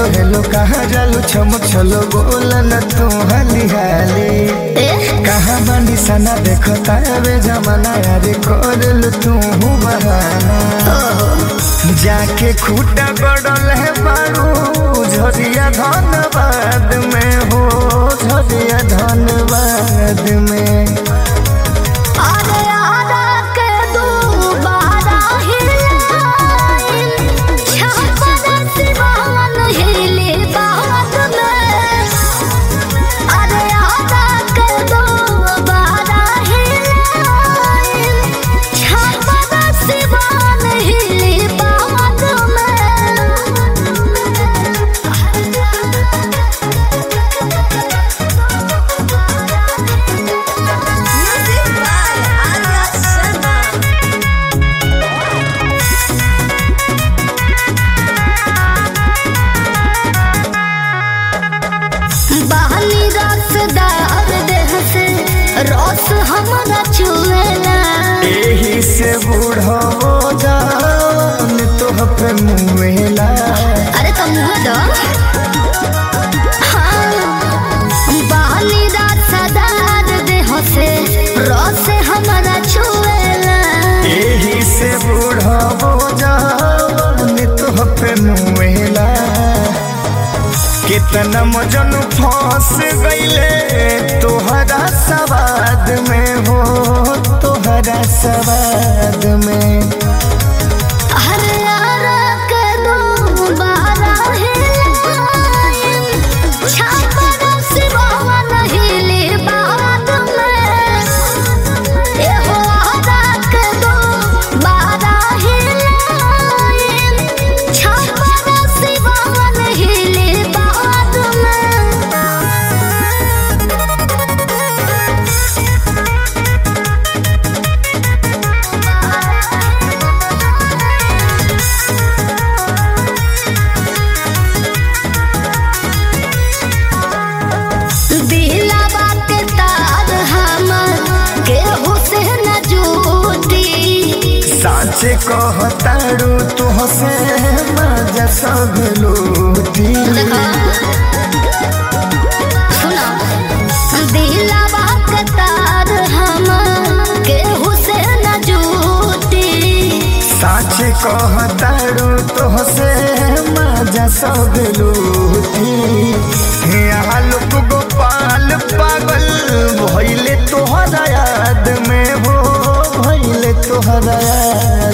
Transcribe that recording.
hello कहाँ जालू चमक चलो बोल न तू हाली हाली कहाँ बानी सना देखो तावे जमाना यारे कोरल तू बहाना जाके खूटा गड़ल है बारू झरिया धनबाद में हो झरिया धनबाद में एही से बूढ़ हो जान तो पे मुँहेला अरे तो मुँह दो बाली रात सदार देह से रस हमारा छुएला एही से बूढ़ हो जान तो पे मुँहेला कितना मजन फंस गईले तोहरा सवाद में हो तोहरा सवाद में साचे कहतारू तुहसे मजा सब लूटी दिलवा के तार हम केहू से न जूटी साचे कहतारू तुहसे मजा सब लूटी आलोक गोपाल पागल भइले तोहरा याद में हो भइले तोहरा